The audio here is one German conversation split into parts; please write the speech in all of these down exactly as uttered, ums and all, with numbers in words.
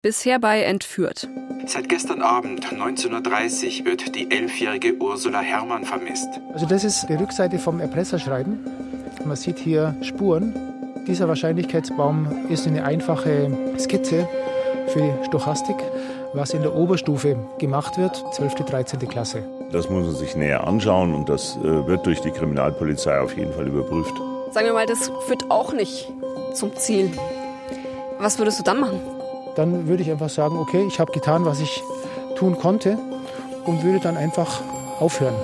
Bisher bei Entführt. Seit gestern Abend, neunzehn Uhr dreißig, wird die elfjährige Ursula Herrmann vermisst. Also das ist die Rückseite vom Erpresserschreiben. Man sieht hier Spuren. Dieser Wahrscheinlichkeitsbaum ist eine einfache Skizze für die Stochastik, was in der Oberstufe gemacht wird, zwölfte, dreizehnte Klasse. Das muss man sich näher anschauen und das äh, wird durch die Kriminalpolizei auf jeden Fall überprüft. Sagen wir mal, das führt auch nicht zum Ziel. Was würdest du dann machen? Dann würde ich einfach sagen, okay, ich habe getan, was ich tun konnte und würde dann einfach aufhören.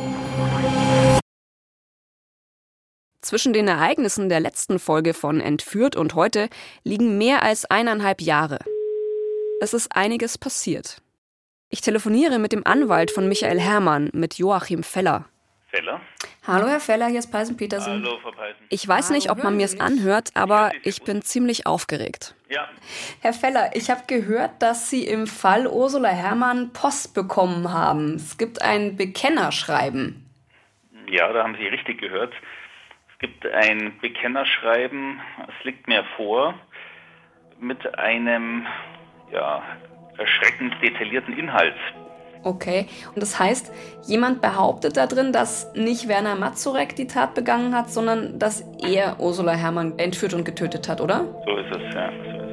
Zwischen den Ereignissen der letzten Folge von Entführt und heute liegen mehr als eineinhalb Jahre. Es ist einiges passiert. Ich telefoniere mit dem Anwalt von Michael Herrmann, mit Joachim Feller. Feller? Hallo Herr Feller, hier ist Peißen-Petersen. Hallo Frau Peißen. Ich weiß nicht, ob man mir es anhört, aber ich bin ziemlich aufgeregt. Ja. Herr Feller, ich habe gehört, dass Sie im Fall Ursula Herrmann Post bekommen haben. Es gibt ein Bekennerschreiben. Ja, da haben Sie richtig gehört. Es gibt ein Bekennerschreiben, es liegt mir vor, mit einem ja, erschreckend detaillierten Inhalt. Okay, und das heißt, jemand behauptet da drin, dass nicht Werner Mazurek die Tat begangen hat, sondern dass er Ursula Herrmann entführt und getötet hat, oder? So ist es, ja, so ist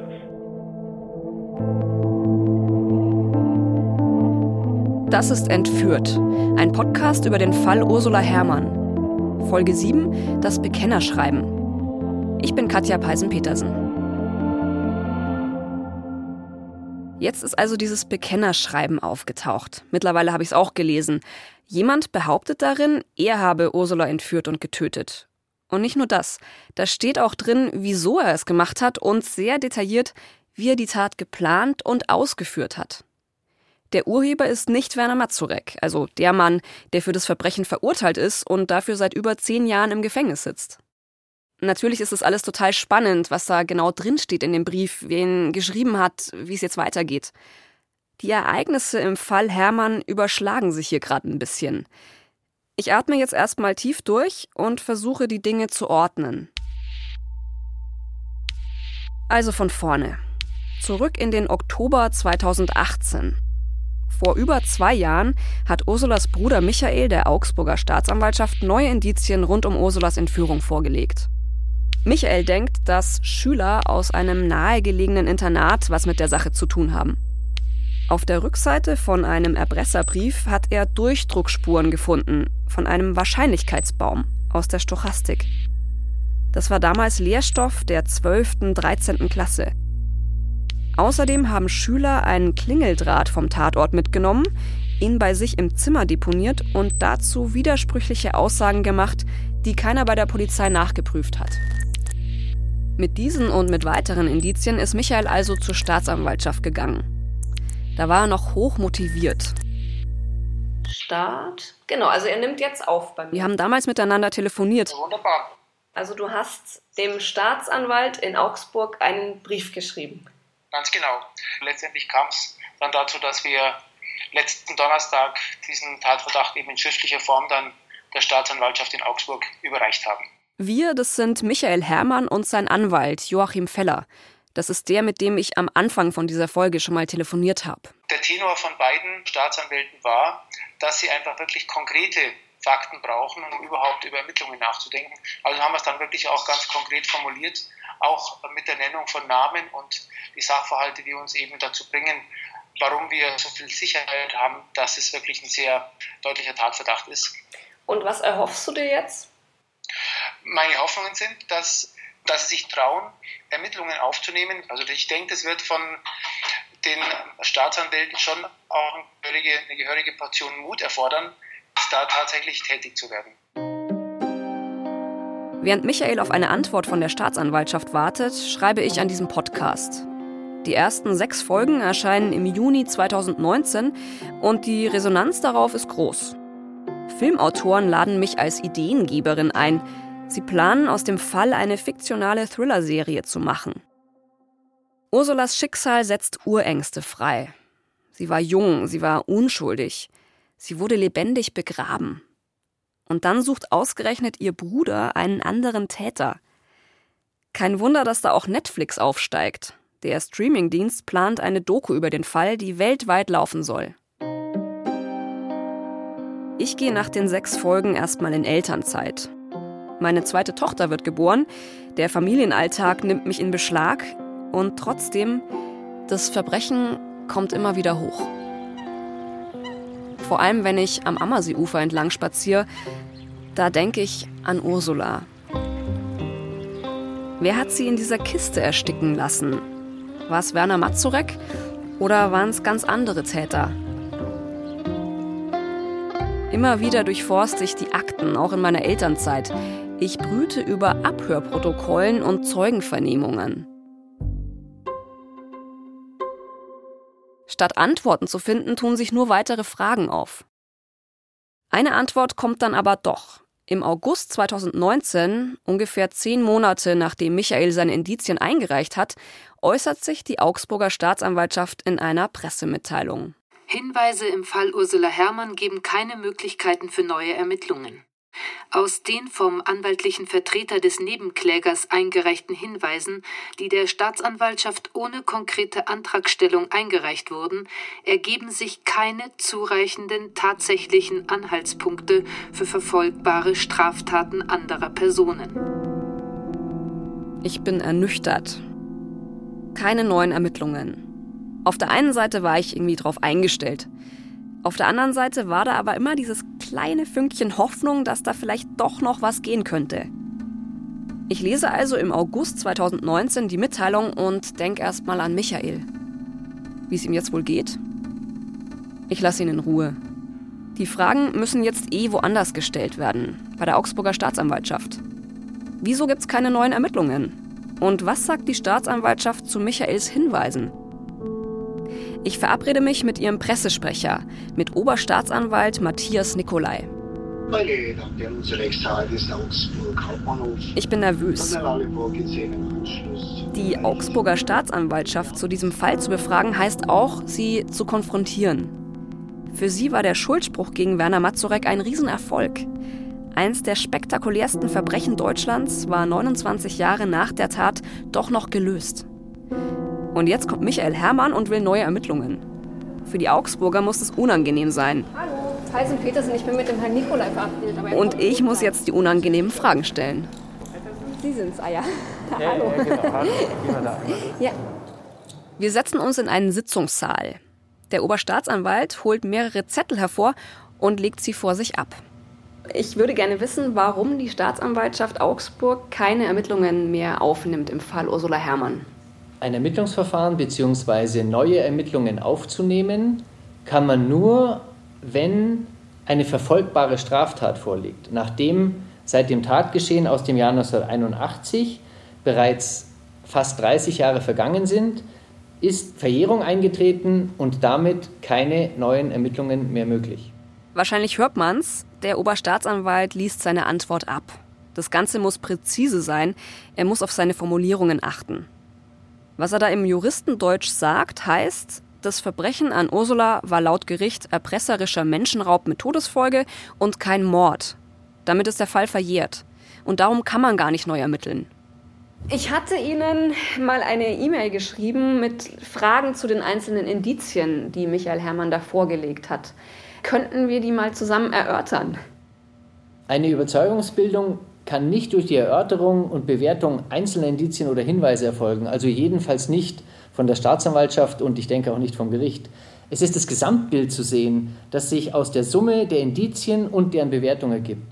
es. Das ist Entführt, ein Podcast über den Fall Ursula Herrmann. Folge sieben, das Bekennerschreiben. Ich bin Katja Peißen-Petersen. Jetzt ist also dieses Bekennerschreiben aufgetaucht. Mittlerweile habe ich es auch gelesen. Jemand behauptet darin, er habe Ursula entführt und getötet. Und nicht nur das. Da steht auch drin, wieso er es gemacht hat und sehr detailliert, wie er die Tat geplant und ausgeführt hat. Der Urheber ist nicht Werner Mazurek, also der Mann, der für das Verbrechen verurteilt ist und dafür seit über zehn Jahren im Gefängnis sitzt. Natürlich ist es alles total spannend, was da genau drinsteht in dem Brief, wer ihn geschrieben hat, wie es jetzt weitergeht. Die Ereignisse im Fall Herrmann überschlagen sich hier gerade ein bisschen. Ich atme jetzt erstmal tief durch und versuche, die Dinge zu ordnen. Also von vorne. Zurück in den Oktober zweitausendachtzehn. Vor über zwei Jahren hat Ursulas Bruder Michael der Augsburger Staatsanwaltschaft neue Indizien rund um Ursulas Entführung vorgelegt. Michael denkt, dass Schüler aus einem nahegelegenen Internat was mit der Sache zu tun haben. Auf der Rückseite von einem Erpresserbrief hat er Durchdruckspuren gefunden, von einem Wahrscheinlichkeitsbaum aus der Stochastik. Das war damals Lehrstoff der zwölften, dreizehnten Klasse. Außerdem haben Schüler einen Klingeldraht vom Tatort mitgenommen, ihn bei sich im Zimmer deponiert und dazu widersprüchliche Aussagen gemacht, die keiner bei der Polizei nachgeprüft hat. Mit diesen und mit weiteren Indizien ist Michael also zur Staatsanwaltschaft gegangen. Da war er noch hoch motiviert. Start. Genau, also er nimmt jetzt auf bei mir. Wir haben damals miteinander telefoniert. Wunderbar. Also du hast dem Staatsanwalt in Augsburg einen Brief geschrieben. Ganz genau. Letztendlich kam es dann dazu, dass wir letzten Donnerstag diesen Tatverdacht eben in schriftlicher Form dann der Staatsanwaltschaft in Augsburg überreicht haben. Wir, das sind Michael Herrmann und sein Anwalt Joachim Feller. Das ist der, mit dem ich am Anfang von dieser Folge schon mal telefoniert habe. Der Tenor von beiden Staatsanwälten war, dass sie einfach wirklich konkrete Fakten brauchen, um überhaupt über Ermittlungen nachzudenken. Also haben wir es dann wirklich auch ganz konkret formuliert, auch mit der Nennung von Namen und die Sachverhalte, die uns eben dazu bringen, warum wir so viel Sicherheit haben, dass es wirklich ein sehr deutlicher Tatverdacht ist. Und was erhoffst du dir jetzt? Meine Hoffnungen sind, dass, dass sie sich trauen, Ermittlungen aufzunehmen. Also ich denke, das wird von den Staatsanwälten schon auch eine gehörige, eine gehörige Portion Mut erfordern, da tatsächlich tätig zu werden. Während Michael auf eine Antwort von der Staatsanwaltschaft wartet, schreibe ich an diesem Podcast. Die ersten sechs Folgen erscheinen im Juni zweitausendneunzehn und die Resonanz darauf ist groß. Filmautoren laden mich als Ideengeberin ein. Sie planen, aus dem Fall eine fiktionale Thriller-Serie zu machen. Ursulas Schicksal setzt Urängste frei. Sie war jung, sie war unschuldig. Sie wurde lebendig begraben. Und dann sucht ausgerechnet ihr Bruder einen anderen Täter. Kein Wunder, dass da auch Netflix aufsteigt. Der Streamingdienst plant eine Doku über den Fall, die weltweit laufen soll. Ich gehe nach den sechs Folgen erstmal in Elternzeit. Meine zweite Tochter wird geboren, der Familienalltag nimmt mich in Beschlag und trotzdem, das Verbrechen kommt immer wieder hoch. Vor allem, wenn ich am Ammerseeufer entlang spaziere, da denke ich an Ursula. Wer hat sie in dieser Kiste ersticken lassen? War es Werner Mazurek oder waren es ganz andere Täter? Immer wieder durchforste ich die Akten, auch in meiner Elternzeit. Ich brüte über Abhörprotokollen und Zeugenvernehmungen. Statt Antworten zu finden, tun sich nur weitere Fragen auf. Eine Antwort kommt dann aber doch. Im August zweitausendneunzehn, ungefähr zehn Monate nachdem Michael seine Indizien eingereicht hat, äußert sich die Augsburger Staatsanwaltschaft in einer Pressemitteilung. Hinweise im Fall Ursula Herrmann geben keine Möglichkeiten für neue Ermittlungen. Aus den vom anwaltlichen Vertreter des Nebenklägers eingereichten Hinweisen, die der Staatsanwaltschaft ohne konkrete Antragstellung eingereicht wurden, ergeben sich keine zureichenden tatsächlichen Anhaltspunkte für verfolgbare Straftaten anderer Personen. Ich bin ernüchtert. Keine neuen Ermittlungen. Auf der einen Seite war ich irgendwie drauf eingestellt. Auf der anderen Seite war da aber immer dieses kleine Fünkchen Hoffnung, dass da vielleicht doch noch was gehen könnte. Ich lese also im August zweitausendneunzehn die Mitteilung und denke erst mal an Michael. Wie es ihm jetzt wohl geht? Ich lasse ihn in Ruhe. Die Fragen müssen jetzt eh woanders gestellt werden, bei der Augsburger Staatsanwaltschaft. Wieso gibt's keine neuen Ermittlungen? Und was sagt die Staatsanwaltschaft zu Michaels Hinweisen? Ich verabrede mich mit ihrem Pressesprecher, mit Oberstaatsanwalt Matthias Nicolai. Ich bin nervös. Die Augsburger Staatsanwaltschaft zu diesem Fall zu befragen, heißt auch, sie zu konfrontieren. Für sie war der Schuldspruch gegen Werner Mazurek ein Riesenerfolg. Eins der spektakulärsten Verbrechen Deutschlands war neunundzwanzig Jahre nach der Tat doch noch gelöst. Und jetzt kommt Michael Herrmann und will neue Ermittlungen. Für die Augsburger muss es unangenehm sein. Hallo, Heisen Petersen, ich bin mit dem Herrn Nicolai verabredet. Aber und ich muss jetzt die unangenehmen Fragen stellen. Sie sind's, ah ja. Ja, Hallo. ja, genau. Hallo. Da. Ja. Wir setzen uns in einen Sitzungssaal. Der Oberstaatsanwalt holt mehrere Zettel hervor und legt sie vor sich ab. Ich würde gerne wissen, warum die Staatsanwaltschaft Augsburg keine Ermittlungen mehr aufnimmt im Fall Ursula Herrmann. Ein Ermittlungsverfahren bzw. neue Ermittlungen aufzunehmen, kann man nur, wenn eine verfolgbare Straftat vorliegt. Nachdem seit dem Tatgeschehen aus dem Jahr neunzehnhunderteinundachtzig bereits fast dreißig Jahre vergangen sind, ist Verjährung eingetreten und damit keine neuen Ermittlungen mehr möglich. Wahrscheinlich hört man's, der Oberstaatsanwalt liest seine Antwort ab. Das Ganze muss präzise sein, er muss auf seine Formulierungen achten. Was er da im Juristendeutsch sagt, heißt, das Verbrechen an Ursula war laut Gericht erpresserischer Menschenraub mit Todesfolge und kein Mord. Damit ist der Fall verjährt. Und darum kann man gar nicht neu ermitteln. Ich hatte Ihnen mal eine E-Mail geschrieben mit Fragen zu den einzelnen Indizien, die Michael Herrmann da vorgelegt hat. Könnten wir die mal zusammen erörtern? Eine Überzeugungsbildung kann nicht durch die Erörterung und Bewertung einzelner Indizien oder Hinweise erfolgen, also jedenfalls nicht von der Staatsanwaltschaft und ich denke auch nicht vom Gericht. Es ist das Gesamtbild zu sehen, das sich aus der Summe der Indizien und deren Bewertung ergibt.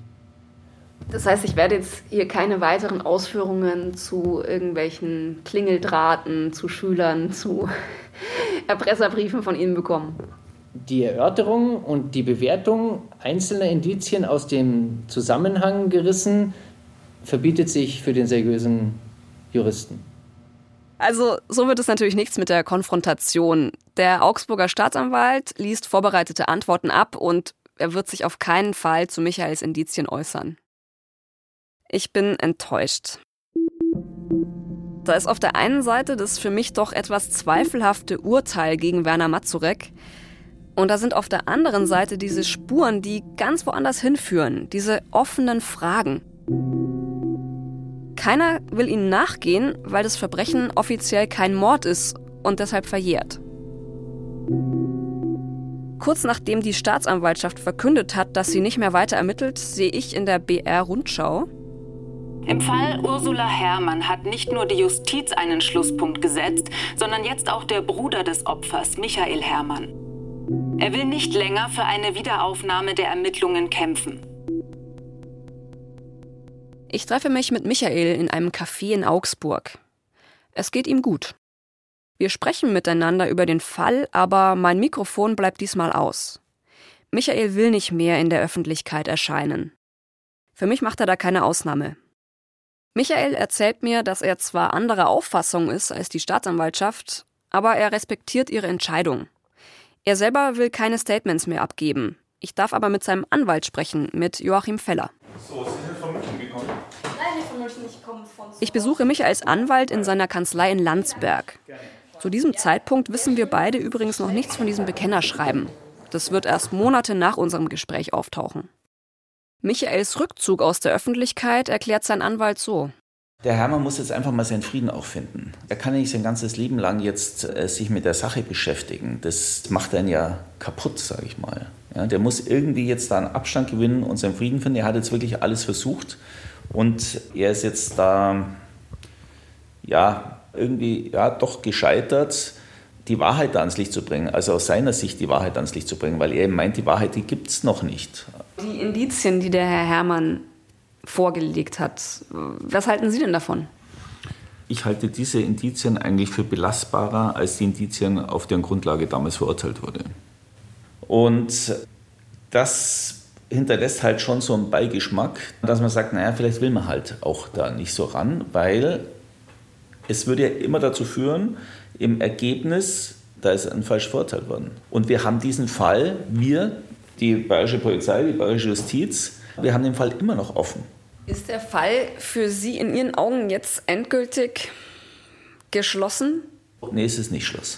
Das heißt, ich werde jetzt hier keine weiteren Ausführungen zu irgendwelchen Klingeldrahten, zu Schülern, zu Erpresserbriefen von Ihnen bekommen. Die Erörterung und die Bewertung einzelner Indizien aus dem Zusammenhang gerissen verbietet sich für den seriösen Juristen. Also so wird es natürlich nichts mit der Konfrontation. Der Augsburger Staatsanwalt liest vorbereitete Antworten ab und er wird sich auf keinen Fall zu Michaels Indizien äußern. Ich bin enttäuscht. Da ist auf der einen Seite das für mich doch etwas zweifelhafte Urteil gegen Werner Mazurek. Und da sind auf der anderen Seite diese Spuren, die ganz woanders hinführen, diese offenen Fragen. Keiner will ihnen nachgehen, weil das Verbrechen offiziell kein Mord ist und deshalb verjährt. Kurz nachdem die Staatsanwaltschaft verkündet hat, dass sie nicht mehr weiter ermittelt, sehe ich in der B R-Rundschau: Im Fall Ursula Herrmann hat nicht nur die Justiz einen Schlusspunkt gesetzt, sondern jetzt auch der Bruder des Opfers, Michael Herrmann. Er will nicht länger für eine Wiederaufnahme der Ermittlungen kämpfen. Ich treffe mich mit Michael in einem Café in Augsburg. Es geht ihm gut. Wir sprechen miteinander über den Fall, aber mein Mikrofon bleibt diesmal aus. Michael will nicht mehr in der Öffentlichkeit erscheinen. Für mich macht er da keine Ausnahme. Michael erzählt mir, dass er zwar anderer Auffassung ist als die Staatsanwaltschaft, aber er respektiert ihre Entscheidung. Er selber will keine Statements mehr abgeben. Ich darf aber mit seinem Anwalt sprechen, mit Joachim Feller. So, Sie sind von München gekommen? Nein, nicht von München, ich komme von... Ich besuche Michaels Anwalt in seiner Kanzlei in Landsberg. Zu diesem Zeitpunkt wissen wir beide übrigens noch nichts von diesem Bekennerschreiben. Das wird erst Monate nach unserem Gespräch auftauchen. Michaels Rückzug aus der Öffentlichkeit erklärt sein Anwalt so: Der Herrmann muss jetzt einfach mal seinen Frieden auch finden. Er kann ja nicht sein ganzes Leben lang jetzt äh, sich mit der Sache beschäftigen. Das macht einen ja kaputt, sage ich mal. Ja, der muss irgendwie jetzt da einen Abstand gewinnen und seinen Frieden finden. Er hat jetzt wirklich alles versucht und er ist jetzt da, ja, irgendwie, ja, doch gescheitert, die Wahrheit da ans Licht zu bringen. Also aus seiner Sicht die Wahrheit ans Licht zu bringen, weil er eben meint, die Wahrheit, die gibt es noch nicht. Die Indizien, die der Herr Herrmann vorgelegt hat, was halten Sie denn davon? Ich halte diese Indizien eigentlich für belastbarer als die Indizien, auf deren Grundlage damals verurteilt wurde. Und das hinterlässt halt schon so einen Beigeschmack, dass man sagt, naja, vielleicht will man halt auch da nicht so ran, weil es würde ja immer dazu führen, im Ergebnis, da ist ein falsch verurteilt worden. Und wir haben diesen Fall, wir, die bayerische Polizei, die bayerische Justiz, wir haben den Fall immer noch offen. Ist der Fall für Sie in Ihren Augen jetzt endgültig geschlossen? Nee, es ist nicht Schluss.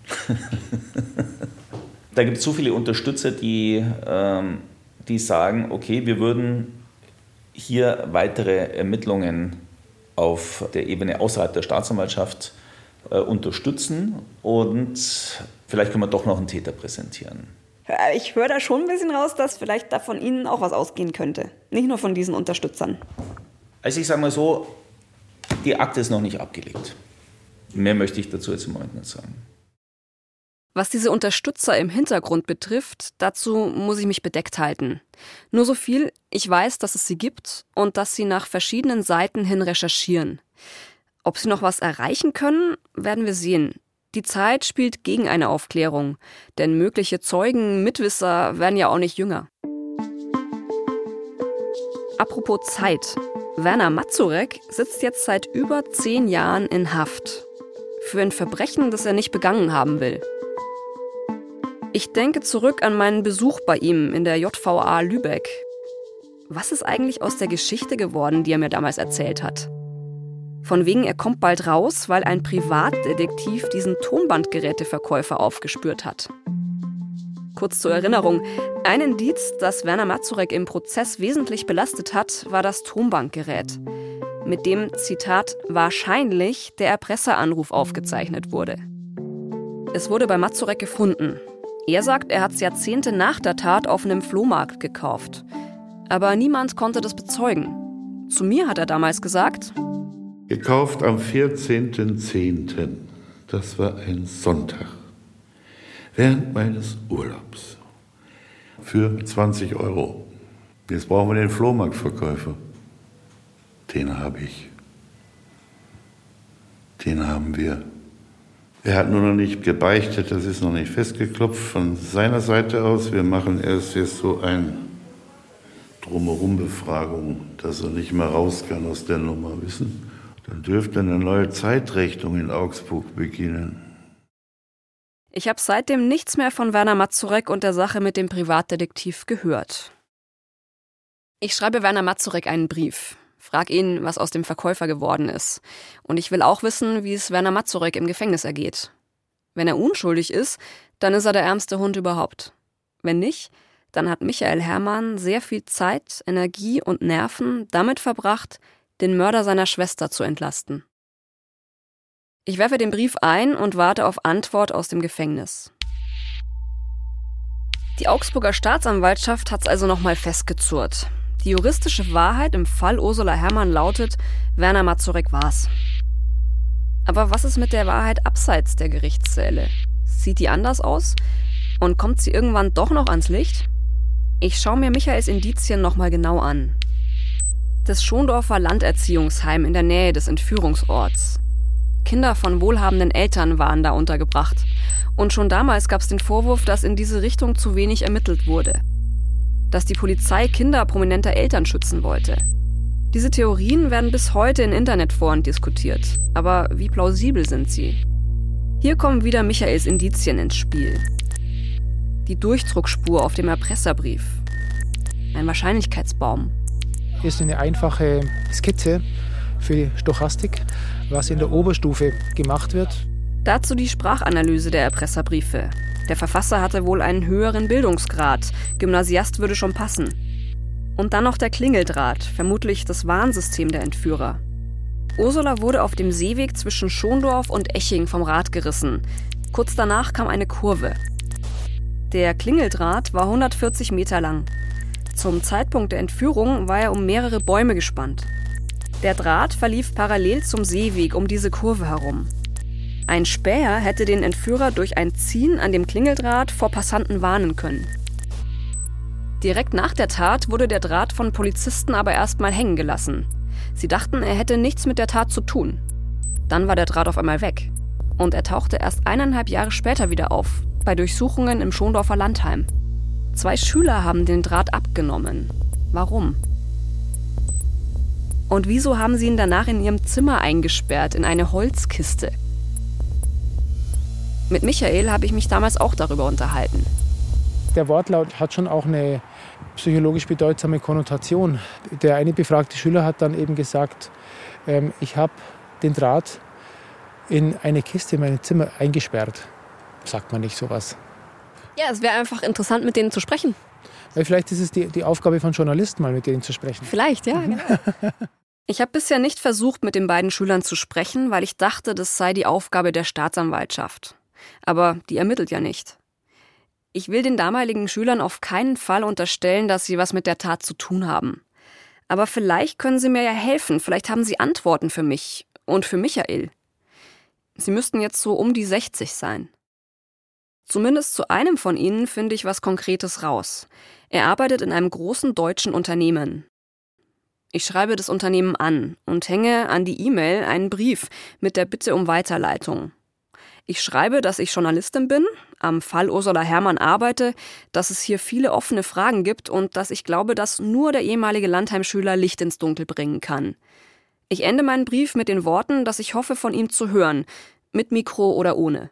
Da gibt es so viele Unterstützer, die, ähm, die sagen, okay, wir würden hier weitere Ermittlungen auf der Ebene außerhalb der Staatsanwaltschaft äh, unterstützen und vielleicht können wir doch noch einen Täter präsentieren. Ich höre da schon ein bisschen raus, dass vielleicht da von Ihnen auch was ausgehen könnte. Nicht nur von diesen Unterstützern. Also ich sage mal so, die Akte ist noch nicht abgelegt. Mehr möchte ich dazu jetzt im Moment nicht sagen. Was diese Unterstützer im Hintergrund betrifft, dazu muss ich mich bedeckt halten. Nur so viel, ich weiß, dass es sie gibt und dass sie nach verschiedenen Seiten hin recherchieren. Ob sie noch was erreichen können, werden wir sehen. Die Zeit spielt gegen eine Aufklärung, denn mögliche Zeugen, Mitwisser werden ja auch nicht jünger. Apropos Zeit. Werner Mazurek sitzt jetzt seit über zehn Jahren in Haft. Für ein Verbrechen, das er nicht begangen haben will. Ich denke zurück an meinen Besuch bei ihm in der J V A Lübeck. Was ist eigentlich aus der Geschichte geworden, die er mir damals erzählt hat? Von wegen, er kommt bald raus, weil ein Privatdetektiv diesen Tonbandgeräteverkäufer aufgespürt hat. Kurz zur Erinnerung, ein Indiz, das Werner Mazurek im Prozess wesentlich belastet hat, war das Tonbandgerät, mit dem, Zitat, wahrscheinlich der Erpresseranruf aufgezeichnet wurde. Es wurde bei Mazurek gefunden. Er sagt, er hat es Jahrzehnte nach der Tat auf einem Flohmarkt gekauft. Aber niemand konnte das bezeugen. Zu mir hat er damals gesagt: Gekauft am vierzehnten zehnten Das war ein Sonntag. Während meines Urlaubs. Für zwanzig Euro. Jetzt brauchen wir den Flohmarktverkäufer. Den habe ich. Den haben wir. Er hat nur noch nicht gebeichtet, das ist noch nicht festgeklopft von seiner Seite aus. Wir machen erst jetzt so eine Drumherum-Befragung, dass er nicht mehr raus kann aus der Nummer, wissen. Dann dürfte eine neue Zeitrechnung in Augsburg beginnen. Ich habe seitdem nichts mehr von Werner Mazurek und der Sache mit dem Privatdetektiv gehört. Ich schreibe Werner Mazurek einen Brief, frag ihn, was aus dem Verkäufer geworden ist. Und ich will auch wissen, wie es Werner Mazurek im Gefängnis ergeht. Wenn er unschuldig ist, dann ist er der ärmste Hund überhaupt. Wenn nicht, dann hat Michael Herrmann sehr viel Zeit, Energie und Nerven damit verbracht, den Mörder seiner Schwester zu entlasten. Ich werfe den Brief ein und warte auf Antwort aus dem Gefängnis. Die Augsburger Staatsanwaltschaft hat's also nochmal festgezurrt. Die juristische Wahrheit im Fall Ursula Herrmann lautet, Werner Mazurek war's. Aber was ist mit der Wahrheit abseits der Gerichtssäle? Sieht die anders aus? Und kommt sie irgendwann doch noch ans Licht? Ich schaue mir Michaels Indizien nochmal genau an. Das Schondorfer Landerziehungsheim in der Nähe des Entführungsorts. Kinder von wohlhabenden Eltern waren da untergebracht. Und schon damals gab es den Vorwurf, dass in diese Richtung zu wenig ermittelt wurde. Dass die Polizei Kinder prominenter Eltern schützen wollte. Diese Theorien werden bis heute in Internetforen diskutiert. Aber wie plausibel sind sie? Hier kommen wieder Michaels Indizien ins Spiel. Die Durchdruckspur auf dem Erpresserbrief. Ein Wahrscheinlichkeitsbaum. Hier ist eine einfache Skizze für die Stochastik, was in der Oberstufe gemacht wird. Dazu die Sprachanalyse der Erpresserbriefe. Der Verfasser hatte wohl einen höheren Bildungsgrad. Gymnasiast würde schon passen. Und dann noch der Klingeldraht, vermutlich das Warnsystem der Entführer. Ursula wurde auf dem Seeweg zwischen Schondorf und Eching vom Rad gerissen. Kurz danach kam eine Kurve. Der Klingeldraht war hundertvierzig Meter lang. Zum Zeitpunkt der Entführung war er um mehrere Bäume gespannt. Der Draht verlief parallel zum Seeweg um diese Kurve herum. Ein Späher hätte den Entführer durch ein Ziehen an dem Klingeldraht vor Passanten warnen können. Direkt nach der Tat wurde der Draht von Polizisten aber erstmal hängen gelassen. Sie dachten, er hätte nichts mit der Tat zu tun. Dann war der Draht auf einmal weg. Und er tauchte erst eineinhalb Jahre später wieder auf, bei Durchsuchungen im Schondorfer Landheim. Zwei Schüler haben den Draht abgenommen. Warum? Und wieso haben sie ihn danach in ihrem Zimmer eingesperrt, in eine Holzkiste? Mit Michael habe ich mich damals auch darüber unterhalten. Der Wortlaut hat schon auch eine psychologisch bedeutsame Konnotation. Der eine befragte Schüler hat dann eben gesagt, ähm, ich habe den Draht in eine Kiste in meinem Zimmer eingesperrt. Sagt man nicht sowas. Ja, es wäre einfach interessant, mit denen zu sprechen. Weil vielleicht ist es die, die Aufgabe von Journalisten, mal mit denen zu sprechen. Vielleicht, ja, genau. Ich habe bisher nicht versucht, mit den beiden Schülern zu sprechen, weil ich dachte, das sei die Aufgabe der Staatsanwaltschaft. Aber die ermittelt ja nicht. Ich will den damaligen Schülern auf keinen Fall unterstellen, dass sie was mit der Tat zu tun haben. Aber vielleicht können sie mir ja helfen, vielleicht haben sie Antworten für mich und für Michael. Sie müssten jetzt so um die sechzig sein. Zumindest zu einem von ihnen finde ich was Konkretes raus. Er arbeitet in einem großen deutschen Unternehmen. Ich schreibe das Unternehmen an und hänge an die E-Mail einen Brief mit der Bitte um Weiterleitung. Ich schreibe, dass ich Journalistin bin, am Fall Ursula Herrmann arbeite, dass es hier viele offene Fragen gibt und dass ich glaube, dass nur der ehemalige Landheim-Schüler Licht ins Dunkel bringen kann. Ich ende meinen Brief mit den Worten, dass ich hoffe, von ihm zu hören, mit Mikro oder ohne.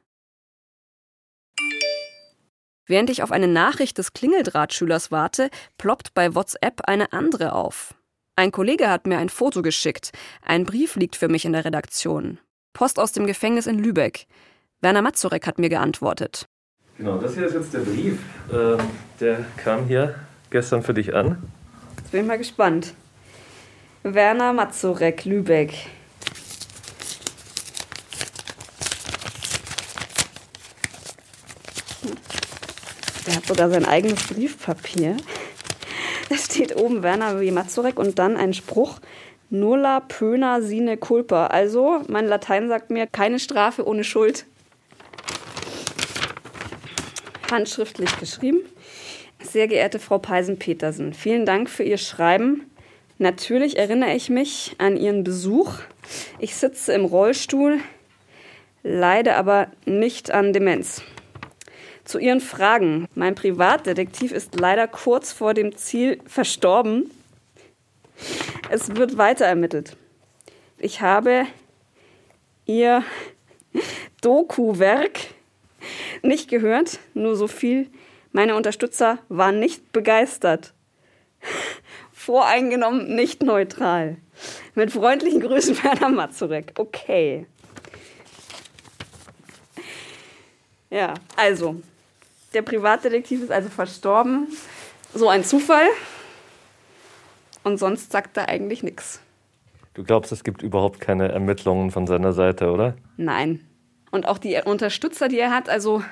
Während ich auf eine Nachricht des Klingeldrahtschülers warte, ploppt bei WhatsApp eine andere auf. Ein Kollege hat mir ein Foto geschickt. Ein Brief liegt für mich in der Redaktion. Post aus dem Gefängnis in Lübeck. Werner Mazurek hat mir geantwortet. Genau, das hier ist jetzt der Brief. Äh, der kam hier gestern für dich an. Jetzt bin ich mal gespannt. Werner Mazurek, Lübeck. Der hat sogar sein eigenes Briefpapier. Da steht oben Werner W. Mazurek und dann ein Spruch: Nulla pöna sine culpa. Also, mein Latein sagt mir, keine Strafe ohne Schuld. Handschriftlich geschrieben. Sehr geehrte Frau Peisen-Petersen, vielen Dank für Ihr Schreiben. Natürlich erinnere ich mich an Ihren Besuch. Ich sitze im Rollstuhl, leide aber nicht an Demenz. Zu Ihren Fragen. Mein Privatdetektiv ist leider kurz vor dem Ziel verstorben. Es wird weiter ermittelt. Ich habe Ihr Doku-Werk nicht gehört, nur so viel. Meine Unterstützer waren nicht begeistert. Voreingenommen, nicht neutral. Mit freundlichen Grüßen, Werner Mazurek. Okay. Ja, also, der Privatdetektiv ist also verstorben. So ein Zufall. Und sonst sagt er eigentlich nichts. Du glaubst, es gibt überhaupt keine Ermittlungen von seiner Seite, oder? Nein. Und auch die Unterstützer, die er hat, also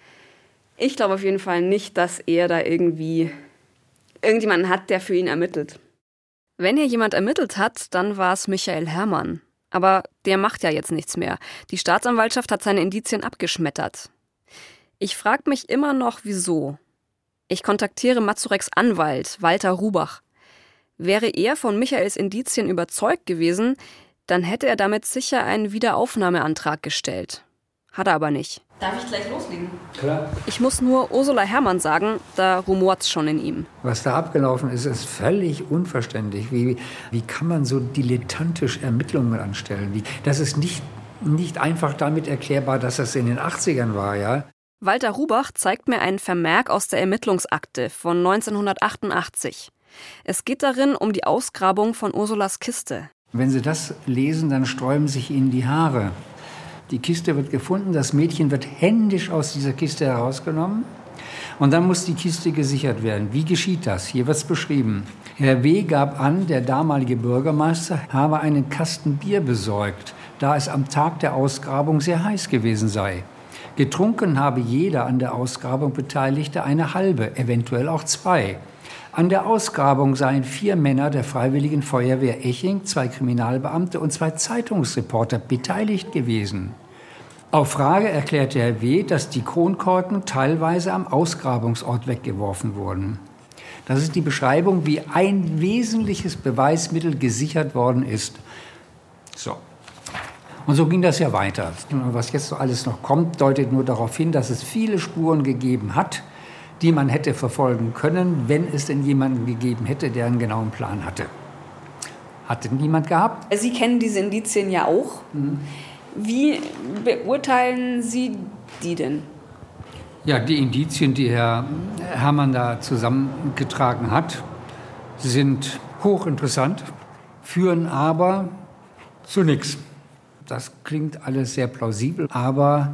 ich glaube auf jeden Fall nicht, dass er da irgendwie irgendjemanden hat, der für ihn ermittelt. Wenn hier jemand ermittelt hat, dann war es Michael Herrmann. Aber der macht ja jetzt nichts mehr. Die Staatsanwaltschaft hat seine Indizien abgeschmettert. Ich frage mich immer noch, wieso. Ich kontaktiere Mazureks Anwalt, Walter Rubach. Wäre er von Michaels Indizien überzeugt gewesen, dann hätte er damit sicher einen Wiederaufnahmeantrag gestellt. Hat er aber nicht. Darf ich gleich loslegen? Klar. Ich muss nur Ursula Herrmann sagen, da rumort's schon in ihm. Was da abgelaufen ist, ist völlig unverständlich. Wie, wie kann man so dilettantisch Ermittlungen anstellen? Wie, das ist nicht, nicht einfach damit erklärbar, dass das in den achtzigern war, ja? Walter Rubach zeigt mir einen Vermerk aus der Ermittlungsakte von neunzehnhundertachtundachtzig. Es geht darin um die Ausgrabung von Ursulas Kiste. Wenn Sie das lesen, dann sträuben sich Ihnen die Haare. Die Kiste wird gefunden, das Mädchen wird händisch aus dieser Kiste herausgenommen und dann muss die Kiste gesichert werden. Wie geschieht das? Hier wird es beschrieben. Herr W. gab an, der damalige Bürgermeister habe einen Kasten Bier besorgt, da es am Tag der Ausgrabung sehr heiß gewesen sei. Getrunken habe jeder an der Ausgrabung Beteiligte eine halbe, eventuell auch zwei. An der Ausgrabung seien vier Männer der Freiwilligen Feuerwehr Eching, zwei Kriminalbeamte und zwei Zeitungsreporter beteiligt gewesen. Auf Frage erklärte Herr W., dass die Kronkorken teilweise am Ausgrabungsort weggeworfen wurden. Das ist die Beschreibung, wie ein wesentliches Beweismittel gesichert worden ist. So. Und so ging das ja weiter. Was jetzt so alles noch kommt, deutet nur darauf hin, dass es viele Spuren gegeben hat, die man hätte verfolgen können, wenn es denn jemanden gegeben hätte, der einen genauen Plan hatte. Hat denn niemand gehabt? Sie kennen diese Indizien ja auch. Mhm. Wie beurteilen Sie die denn? Ja, die Indizien, die Herr Herrmann da zusammengetragen hat, sind hochinteressant, führen aber zu nichts. Das klingt alles sehr plausibel, aber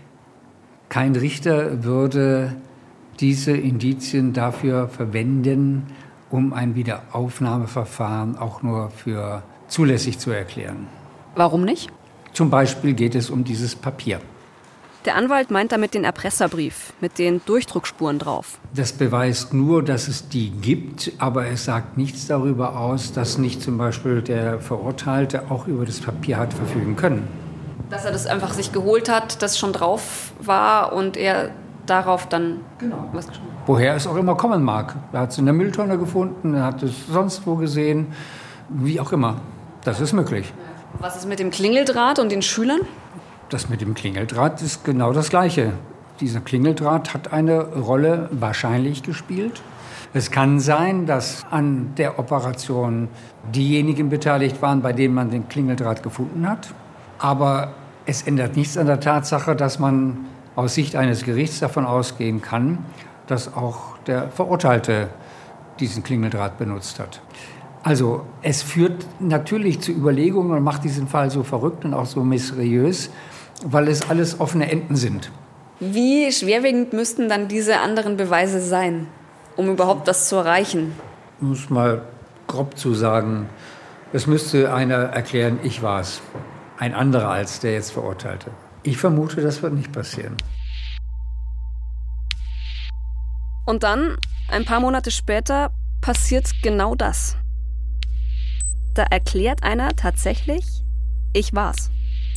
kein Richter würde diese Indizien dafür verwenden, um ein Wiederaufnahmeverfahren auch nur für zulässig zu erklären. Warum nicht? Zum Beispiel geht es um dieses Papier. Der Anwalt meint damit den Erpresserbrief mit den Durchdruckspuren drauf. Das beweist nur, dass es die gibt, aber es sagt nichts darüber aus, dass nicht zum Beispiel der Verurteilte auch über das Papier hat verfügen können. Dass er das einfach sich geholt hat, das schon drauf war und er darauf dann genau. was geschrieben hat. Woher es auch immer kommen mag. Er hat es in der Mülltonne gefunden, er hat es sonst wo gesehen, wie auch immer. Das ist möglich. Was ist mit dem Klingeldraht und den Schülern? Das mit dem Klingeldraht ist genau das Gleiche. Dieser Klingeldraht hat eine Rolle wahrscheinlich gespielt. Es kann sein, dass an der Operation diejenigen beteiligt waren, bei denen man den Klingeldraht gefunden hat. Aber es ändert nichts an der Tatsache, dass man aus Sicht eines Gerichts davon ausgehen kann, dass auch der Verurteilte diesen Klingeldraht benutzt hat. Also es führt natürlich zu Überlegungen und macht diesen Fall so verrückt und auch so mysteriös, weil es alles offene Enden sind. Wie schwerwiegend müssten dann diese anderen Beweise sein, um überhaupt das zu erreichen? Um es mal grob zu sagen, es müsste einer erklären, ich war es. Ein anderer als der jetzt Verurteilte. Ich vermute, das wird nicht passieren. Und dann, ein paar Monate später, passiert genau das. Da erklärt einer tatsächlich, ich war's.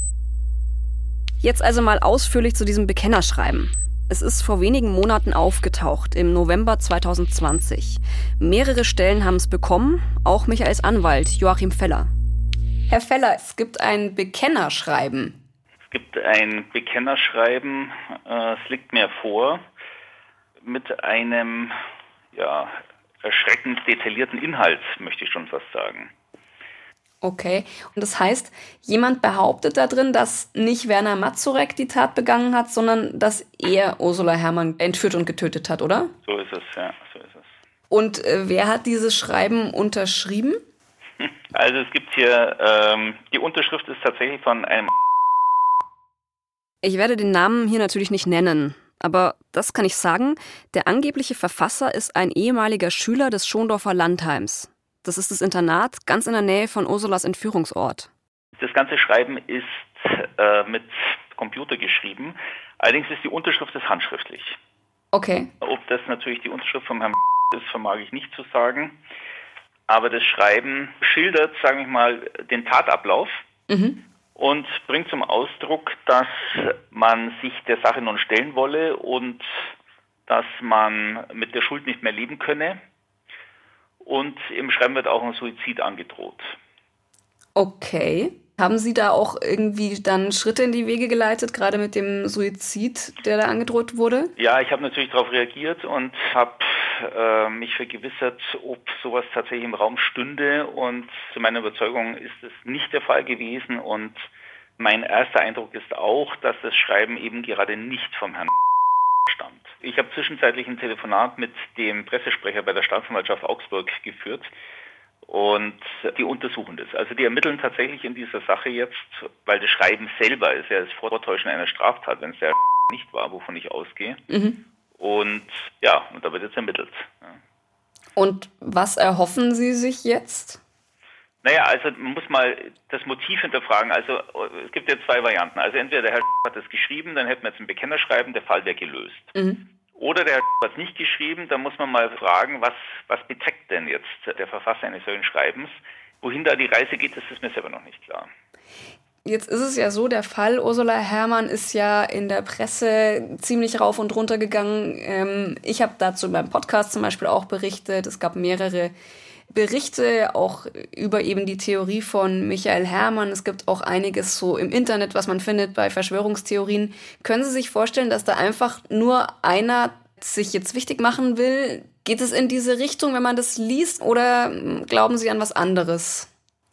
Jetzt also mal ausführlich zu diesem Bekennerschreiben. Es ist vor wenigen Monaten aufgetaucht, im November zweitausendzwanzig. Mehrere Stellen haben es bekommen, auch Michaels Anwalt Joachim Feller. Herr Feller, es gibt ein Bekennerschreiben. Es gibt ein Bekennerschreiben, äh, es liegt mir vor, mit einem ja, erschreckend detaillierten Inhalt, möchte ich schon fast sagen. Okay, und das heißt, jemand behauptet da drin, dass nicht Werner Mazurek die Tat begangen hat, sondern dass er Ursula Herrmann entführt und getötet hat, oder? So ist es, ja, so ist es. Und äh, wer hat dieses Schreiben unterschrieben? Also es gibt hier, ähm, die Unterschrift ist tatsächlich von einem... Ich werde den Namen hier natürlich nicht nennen, aber das kann ich sagen, der angebliche Verfasser ist ein ehemaliger Schüler des Schondorfer Landheims. Das ist das Internat ganz in der Nähe von Ursulas Entführungsort. Das ganze Schreiben ist äh, mit Computer geschrieben. Allerdings ist die Unterschrift ist handschriftlich. Okay. Ob das natürlich die Unterschrift vom Herrn ist, vermag ich nicht zu sagen. Aber das Schreiben schildert, sagen wir mal, den Tatablauf mhm. und bringt zum Ausdruck, dass man sich der Sache nun stellen wolle und dass man mit der Schuld nicht mehr leben könne. Und im Schreiben wird auch ein Suizid angedroht. Okay. Haben Sie da auch irgendwie dann Schritte in die Wege geleitet, gerade mit dem Suizid, der da angedroht wurde? Ja, ich habe natürlich darauf reagiert und habe äh, mich vergewissert, ob sowas tatsächlich im Raum stünde. Und zu meiner Überzeugung ist es nicht der Fall gewesen. Und mein erster Eindruck ist auch, dass das Schreiben eben gerade nicht vom Herrn stammt. Ich habe zwischenzeitlich ein Telefonat mit dem Pressesprecher bei der Staatsanwaltschaft Augsburg geführt. Und die untersuchen das. Also die ermitteln tatsächlich in dieser Sache jetzt, weil das Schreiben selber ist ja das Vortäuschen einer Straftat, wenn es der nicht war, wovon ich ausgehe. Mhm. Und ja, und da wird jetzt ermittelt. Ja. Und was erhoffen Sie sich jetzt? Naja, also man muss mal das Motiv hinterfragen. Also es gibt ja zwei Varianten. Also entweder der Herr hat das geschrieben, dann hätten wir jetzt ein Bekennerschreiben, der Fall wäre gelöst. Mhm. Oder der hat es nicht geschrieben, da muss man mal fragen, was, was bezweckt denn jetzt der Verfasser eines solchen Schreibens? Wohin da die Reise geht, das ist mir selber noch nicht klar. Jetzt ist es ja so, der Fall Ursula Herrmann ist ja in der Presse ziemlich rauf und runter gegangen. Ähm, ich habe dazu beim Podcast zum Beispiel auch berichtet. Es gab mehrere Berichte auch über eben die Theorie von Michael Herrmann. Es gibt auch einiges so im Internet, was man findet bei Verschwörungstheorien. Können Sie sich vorstellen, dass da einfach nur einer sich jetzt wichtig machen will? Geht es in diese Richtung, wenn man das liest, oder glauben Sie an was anderes?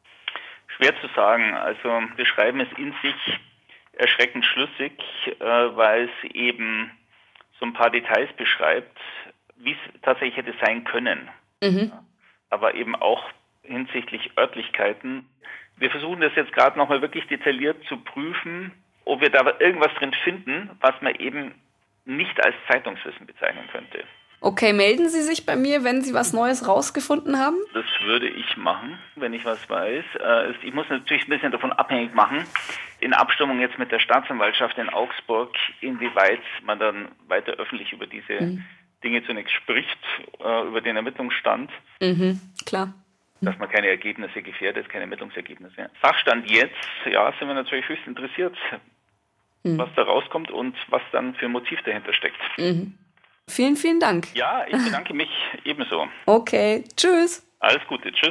Schwer zu sagen. Also das Schreiben ist in sich erschreckend schlüssig, äh, weil es eben so ein paar Details beschreibt, wie es tatsächlich hätte sein können. Mhm. Aber eben auch hinsichtlich Örtlichkeiten. Wir versuchen das jetzt gerade nochmal wirklich detailliert zu prüfen, ob wir da irgendwas drin finden, was man eben nicht als Zeitungswissen bezeichnen könnte. Okay, melden Sie sich bei mir, wenn Sie was Neues rausgefunden haben? Das würde ich machen, wenn ich was weiß. Ich muss natürlich ein bisschen davon abhängig machen, in Abstimmung jetzt mit der Staatsanwaltschaft in Augsburg, inwieweit man dann weiter öffentlich über diese mhm. Dinge zunächst spricht, äh, über den Ermittlungsstand. Mhm, klar. Dass man keine Ergebnisse gefährdet, keine Ermittlungsergebnisse. Sachstand jetzt, ja, sind wir natürlich höchst interessiert, mhm. was da rauskommt und was dann für ein Motiv dahinter steckt. Mhm. Vielen, vielen Dank. Ja, ich bedanke mich ebenso. Okay, tschüss. Alles Gute, tschüss.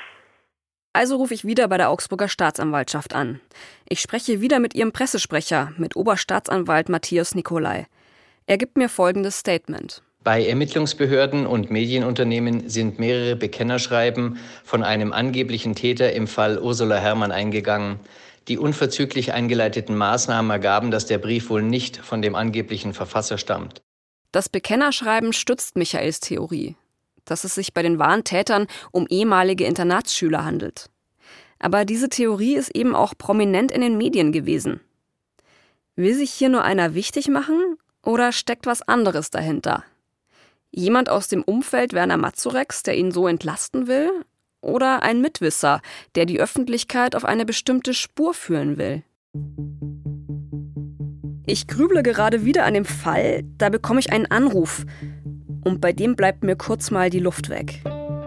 Also rufe ich wieder bei der Augsburger Staatsanwaltschaft an. Ich spreche wieder mit ihrem Pressesprecher, mit Oberstaatsanwalt Matthias Nicolai. Er gibt mir folgendes Statement. Bei Ermittlungsbehörden und Medienunternehmen sind mehrere Bekennerschreiben von einem angeblichen Täter im Fall Ursula Herrmann eingegangen. Die unverzüglich eingeleiteten Maßnahmen ergaben, dass der Brief wohl nicht von dem angeblichen Verfasser stammt. Das Bekennerschreiben stützt Michaels Theorie, dass es sich bei den wahren Tätern um ehemalige Internatsschüler handelt. Aber diese Theorie ist eben auch prominent in den Medien gewesen. Will sich hier nur einer wichtig machen oder steckt was anderes dahinter? Jemand aus dem Umfeld Werner Mazureks, der ihn so entlasten will? Oder ein Mitwisser, der die Öffentlichkeit auf eine bestimmte Spur führen will? Ich grüble gerade wieder an dem Fall, da bekomme ich einen Anruf. Und bei dem bleibt mir kurz mal die Luft weg.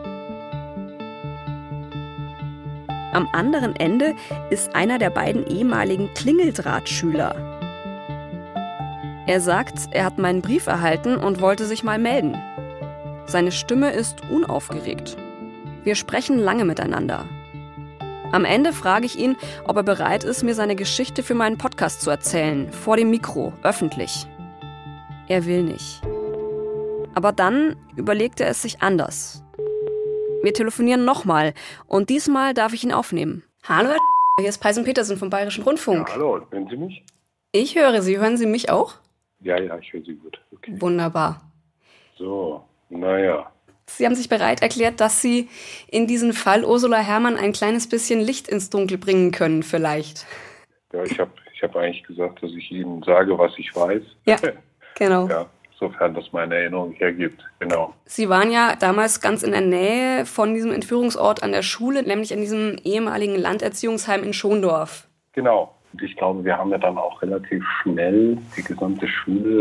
Am anderen Ende ist einer der beiden ehemaligen Klingeldrahtschüler. Er sagt, er hat meinen Brief erhalten und wollte sich mal melden. Seine Stimme ist unaufgeregt. Wir sprechen lange miteinander. Am Ende frage ich ihn, ob er bereit ist, mir seine Geschichte für meinen Podcast zu erzählen, vor dem Mikro, öffentlich. Er will nicht. Aber dann überlegt er es sich anders. Wir telefonieren nochmal und diesmal darf ich ihn aufnehmen. Hallo, Herr hier ist Peisen Petersen vom Bayerischen Rundfunk. Ja, hallo, hören Sie mich? Ich höre Sie. Hören Sie mich auch? Ja, ja, ich höre Sie gut. Okay. Wunderbar. So, naja. Sie haben sich bereit erklärt, dass Sie in diesen Fall Ursula Herrmann ein kleines bisschen Licht ins Dunkel bringen können, vielleicht. Ja, ich habe ich hab eigentlich gesagt, dass ich Ihnen sage, was ich weiß. Ja, genau. Ja, sofern das meine Erinnerung hergibt. Genau. Sie waren ja damals ganz in der Nähe von diesem Entführungsort an der Schule, nämlich an diesem ehemaligen Landerziehungsheim in Schondorf. Genau. Und ich glaube, wir haben ja dann auch relativ schnell die gesamte Schule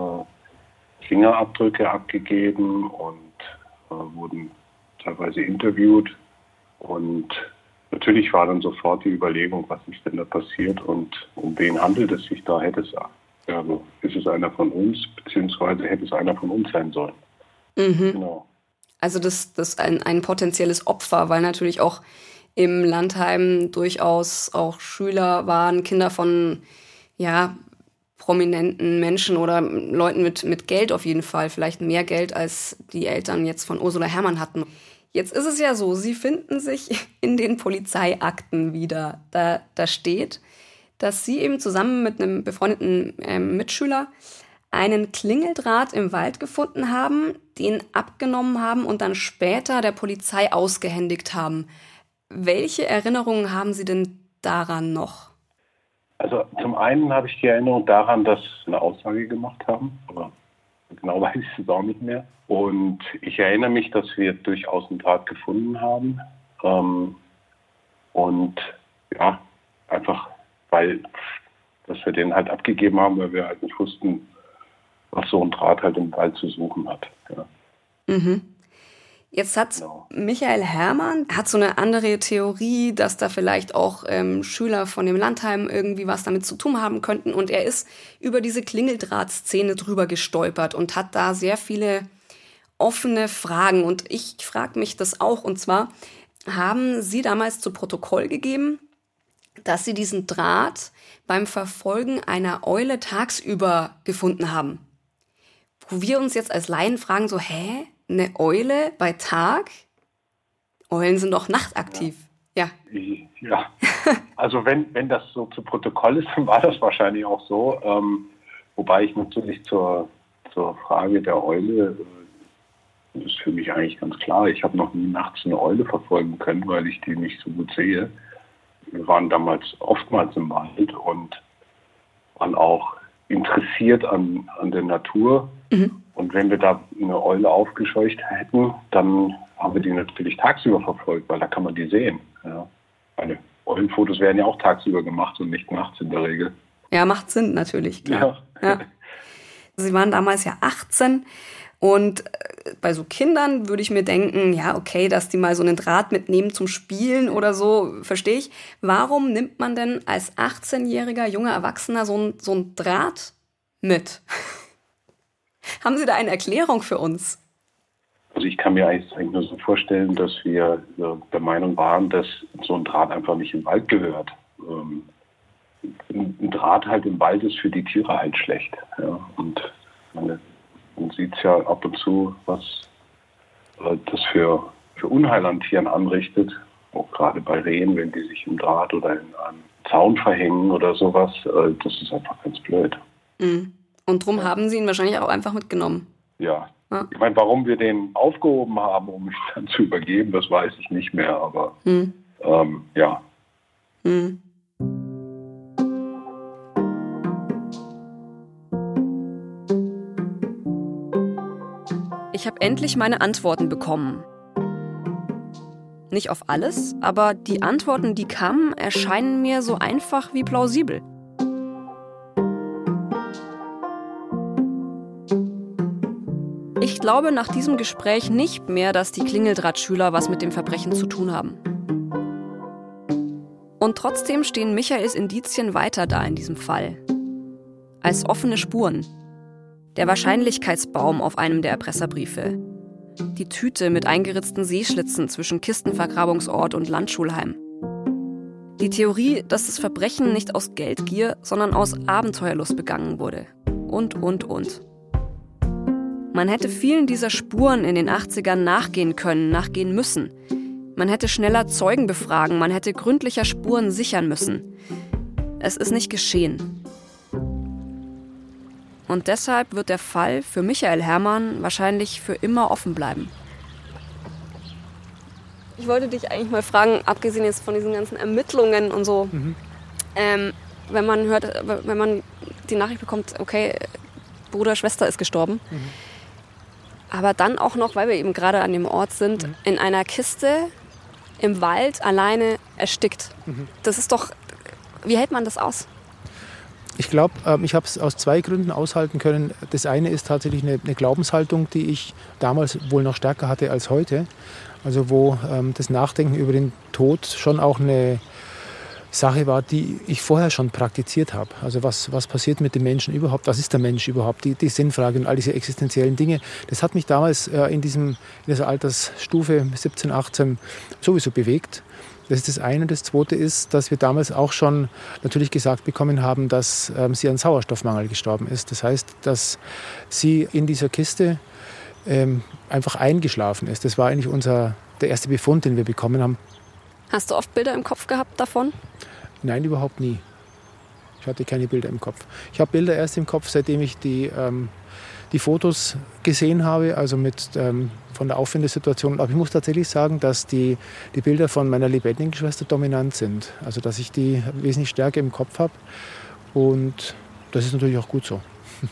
äh, Fingerabdrücke abgegeben und äh, wurden teilweise interviewt. Und natürlich war dann sofort die Überlegung, was ist denn da passiert und um wen handelt es sich da, hätte es, also ist es einer von uns, beziehungsweise hätte es einer von uns sein sollen. Mhm. Genau. Also das, das ist ein, ein potenzielles Opfer, weil natürlich auch im Landheim durchaus auch Schüler waren, Kinder von ja, prominenten Menschen oder Leuten mit, mit Geld auf jeden Fall, vielleicht mehr Geld, als die Eltern jetzt von Ursula Herrmann hatten. Jetzt ist es ja so, sie finden sich in den Polizeiakten wieder. Da, da steht, dass sie eben zusammen mit einem befreundeten äh, Mitschüler einen Klingeldraht im Wald gefunden haben, den abgenommen haben und dann später der Polizei ausgehändigt haben. Welche Erinnerungen haben Sie denn daran noch? Also zum einen habe ich die Erinnerung daran, dass wir eine Aussage gemacht haben, aber genau weiß ich es auch nicht mehr. Und ich erinnere mich, dass wir durchaus einen Draht gefunden haben. Ähm, und ja, einfach, weil dass wir den halt abgegeben haben, weil wir halt nicht wussten, was so ein Draht halt im Wald zu suchen hat. Ja. Mhm. Jetzt hat genau. Michael Herrmann hat so eine andere Theorie, dass da vielleicht auch ähm, Schüler von dem Landheim irgendwie was damit zu tun haben könnten. Und er ist über diese Klingeldrahtszene drüber gestolpert und hat da sehr viele offene Fragen. Und ich frage mich das auch. Und zwar haben Sie damals zu Protokoll gegeben, dass Sie diesen Draht beim Verfolgen einer Eule tagsüber gefunden haben. Wo wir uns jetzt als Laien fragen, so, hä? Eine Eule bei Tag? Eulen sind doch nachtaktiv. Ja. Ja. Also wenn, wenn das so zu Protokoll ist, dann war das wahrscheinlich auch so. Ähm, wobei ich natürlich zur, zur Frage der Eule, das ist für mich eigentlich ganz klar. Ich habe noch nie nachts eine Eule verfolgen können, weil ich die nicht so gut sehe. Wir waren damals oftmals im Wald und waren auch interessiert an, an der Natur. Mhm. Und wenn wir da eine Eule aufgescheucht hätten, dann haben wir die natürlich tagsüber verfolgt, weil da kann man die sehen. Ja. Meine Eulenfotos werden ja auch tagsüber gemacht und nicht nachts in der Regel. Ja, macht Sinn natürlich. Klar. Ja. Ja. Sie waren damals ja achtzehn und bei so Kindern würde ich mir denken, ja okay, dass die mal so einen Draht mitnehmen zum Spielen oder so, verstehe ich. Warum nimmt man denn als achtzehnjähriger junger Erwachsener so ein, so ein Draht mit? Haben Sie da eine Erklärung für uns? Also ich kann mir eigentlich nur so vorstellen, dass wir der Meinung waren, dass so ein Draht einfach nicht im Wald gehört. Ein Draht halt im Wald ist für die Tiere halt schlecht. Ja. Und man, man sieht es ja ab und zu, was das für, für Unheil an Tieren anrichtet. Auch gerade bei Rehen, wenn die sich im Draht oder in einem Zaun verhängen oder sowas. Das ist einfach ganz blöd. Mhm. Und drum haben Sie ihn wahrscheinlich auch einfach mitgenommen. Ja. ja. Ich meine, warum wir den aufgehoben haben, um ihn dann zu übergeben, das weiß ich nicht mehr. Aber hm. ähm, ja. Hm. Ich habe endlich meine Antworten bekommen. Nicht auf alles, aber die Antworten, die kamen, erscheinen mir so einfach wie plausibel. Ich glaube nach diesem Gespräch nicht mehr, dass die Klingeldrahtschüler was mit dem Verbrechen zu tun haben. Und trotzdem stehen Michaels Indizien weiter da in diesem Fall. Als offene Spuren. Der Wahrscheinlichkeitsbaum auf einem der Erpresserbriefe. Die Tüte mit eingeritzten Seeschlitzen zwischen Kistenvergrabungsort und Landschulheim. Die Theorie, dass das Verbrechen nicht aus Geldgier, sondern aus Abenteuerlust begangen wurde. Und, und, und. Man hätte vielen dieser Spuren in den achtzigern nachgehen können, nachgehen müssen. Man hätte schneller Zeugen befragen, man hätte gründlicher Spuren sichern müssen. Es ist nicht geschehen. Und deshalb wird der Fall für Michael Herrmann wahrscheinlich für immer offen bleiben. Ich wollte dich eigentlich mal fragen, abgesehen jetzt von diesen ganzen Ermittlungen und so, mhm. ähm, wenn man hört, wenn man die Nachricht bekommt, okay, Bruder, Schwester ist gestorben. Mhm. Aber dann auch noch, weil wir eben gerade an dem Ort sind, mhm. in einer Kiste im Wald alleine erstickt. Mhm. Das ist doch, wie hält man das aus? Ich glaube, ich habe es aus zwei Gründen aushalten können. Das eine ist tatsächlich eine, eine Glaubenshaltung, die ich damals wohl noch stärker hatte als heute. Also wo ähm, das Nachdenken über den Tod schon auch eine Sache war, die ich vorher schon praktiziert habe. Also was, was passiert mit dem Menschen überhaupt? Was ist der Mensch überhaupt? Die, die Sinnfrage und all diese existenziellen Dinge. Das hat mich damals äh, in, diesem, in dieser Altersstufe siebzehn, achtzehn sowieso bewegt. Das ist das eine. Das zweite ist, dass wir damals auch schon natürlich gesagt bekommen haben, dass ähm, sie an Sauerstoffmangel gestorben ist. Das heißt, dass sie in dieser Kiste ähm, einfach eingeschlafen ist. Das war eigentlich unser, der erste Befund, den wir bekommen haben. Hast du oft Bilder im Kopf gehabt davon? Nein, überhaupt nie. Ich hatte keine Bilder im Kopf. Ich habe Bilder erst im Kopf, seitdem ich die, ähm, die Fotos gesehen habe, also mit, ähm, von der Auffindesituation. Aber ich muss tatsächlich sagen, dass die, die Bilder von meiner lebendigen Schwester dominant sind. Also dass ich die wesentlich stärker im Kopf habe. Und das ist natürlich auch gut so.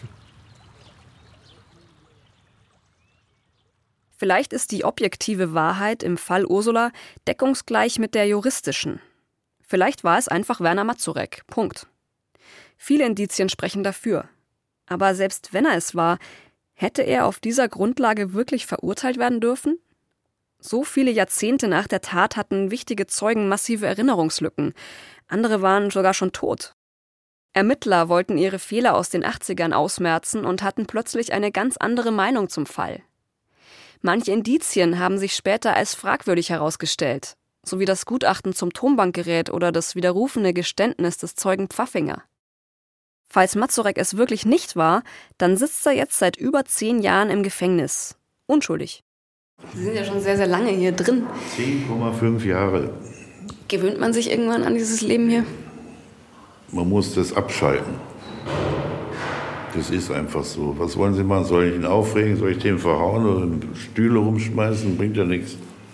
Vielleicht ist die objektive Wahrheit im Fall Ursula deckungsgleich mit der juristischen. Vielleicht war es einfach Werner Mazurek. Punkt. Viele Indizien sprechen dafür. Aber selbst wenn er es war, hätte er auf dieser Grundlage wirklich verurteilt werden dürfen? So viele Jahrzehnte nach der Tat hatten wichtige Zeugen massive Erinnerungslücken. Andere waren sogar schon tot. Ermittler wollten ihre Fehler aus den achtzigern ausmerzen und hatten plötzlich eine ganz andere Meinung zum Fall. Manche Indizien haben sich später als fragwürdig herausgestellt, sowie das Gutachten zum Tonbandgerät oder das widerrufene Geständnis des Zeugen Pfaffinger. Falls Mazurek es wirklich nicht war, dann sitzt er jetzt seit über zehn Jahren im Gefängnis. Unschuldig. Sie sind ja schon sehr, sehr lange hier drin. zehn Komma fünf Jahre. Gewöhnt man sich irgendwann an dieses Leben hier? Man muss das abschalten. Das ist einfach so. Was wollen Sie machen? Soll ich ihn aufregen? Soll ich den verhauen oder Stühle rumschmeißen? Bringt ja nichts.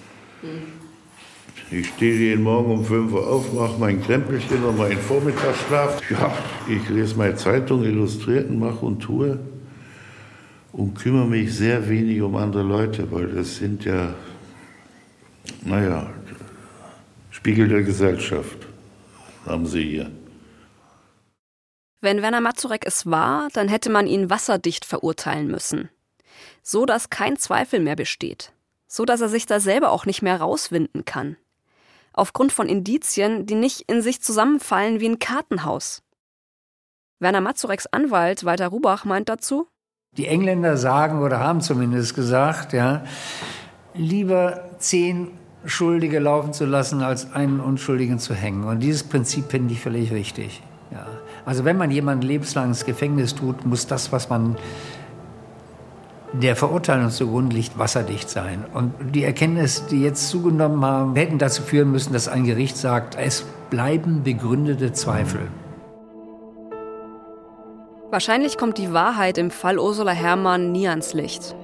Ich stehe jeden Morgen um fünf Uhr auf, mache mein Krempelchen und meinen Vormittagsschlaf. Ja, ich lese meine Zeitung, Illustrierten, mache und tue und kümmere mich sehr wenig um andere Leute, weil das sind ja, naja, Spiegel der Gesellschaft, haben Sie hier. Wenn Werner Mazurek es war, dann hätte man ihn wasserdicht verurteilen müssen. So, dass kein Zweifel mehr besteht. So, dass er sich da selber auch nicht mehr rauswinden kann. Aufgrund von Indizien, die nicht in sich zusammenfallen wie ein Kartenhaus. Werner Mazureks Anwalt Walter Rubach meint dazu: Die Engländer sagen oder haben zumindest gesagt, ja, lieber zehn Schuldige laufen zu lassen, als einen Unschuldigen zu hängen. Und dieses Prinzip finde ich völlig richtig. Ja. Also wenn man jemanden lebenslang ins Gefängnis tut, muss das, was man der Verurteilung zugrunde liegt, wasserdicht sein. Und die Erkenntnisse, die jetzt zugenommen haben, hätten dazu führen müssen, dass ein Gericht sagt, es bleiben begründete Zweifel. Wahrscheinlich kommt die Wahrheit im Fall Ursula Herrmann nie ans Licht.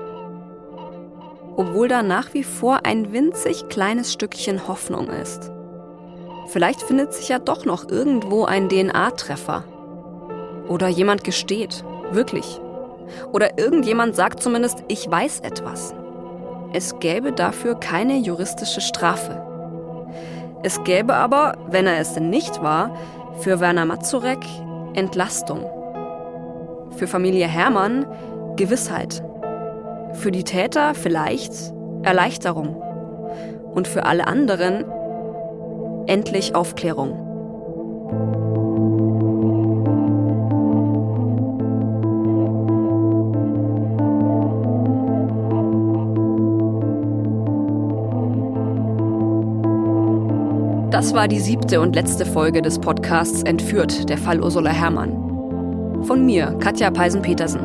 Obwohl da nach wie vor ein winzig kleines Stückchen Hoffnung ist. Vielleicht findet sich ja doch noch irgendwo ein D N A-Treffer. Oder jemand gesteht, wirklich. Oder irgendjemand sagt zumindest, ich weiß etwas. Es gäbe dafür keine juristische Strafe. Es gäbe aber, wenn er es denn nicht war, für Werner Mazurek Entlastung. Für Familie Herrmann Gewissheit. Für die Täter vielleicht Erleichterung. Und für alle anderen endlich Aufklärung. Das war die siebte und letzte Folge des Podcasts Entführt, der Fall Ursula Herrmann. Von mir, Katja Peisen-Petersen.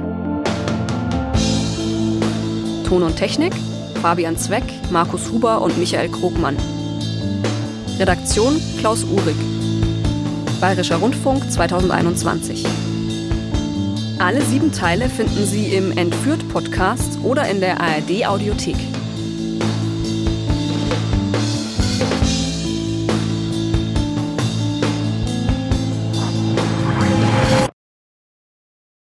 Ton und Technik, Fabian Zweck, Markus Huber und Michael Krogmann. Redaktion, Klaus Uhrig. Bayerischer Rundfunk zweitausendeinundzwanzig. Alle sieben Teile finden Sie im Entführt-Podcast oder in der A R D-Audiothek.